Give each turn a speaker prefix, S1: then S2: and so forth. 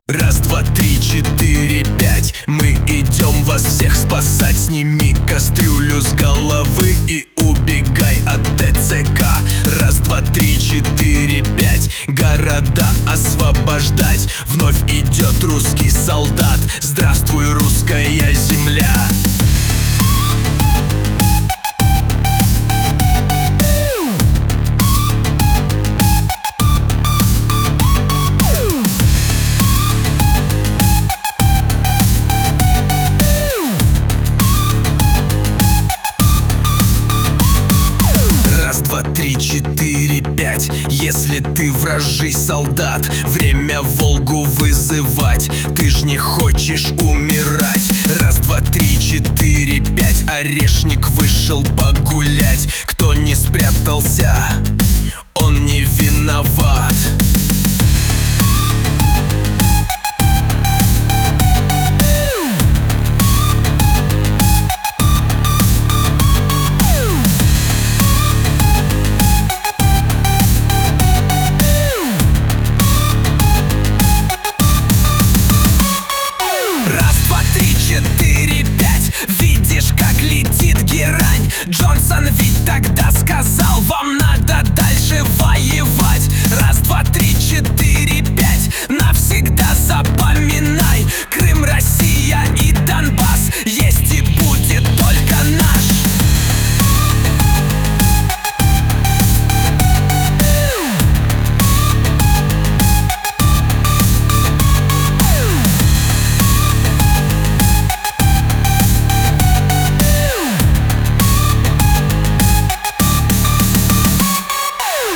S1: Раз, два, три, четыре, пять. Мы идем вас всех спасать. Сними кастрюлю с головы и убегай от ТЦК. Раз, два, три, четыре, пять. Города освобождать. Вновь идет русский солдат. Здравствуй, русская земля. Два, три, четыре, пять. Если ты вражий солдат, время Волгу вызывать. Ты ж не хочешь умирать. Раз, два, три, четыре, пять. Орешник вышел погулять. Кто не спрятался, он не виноват.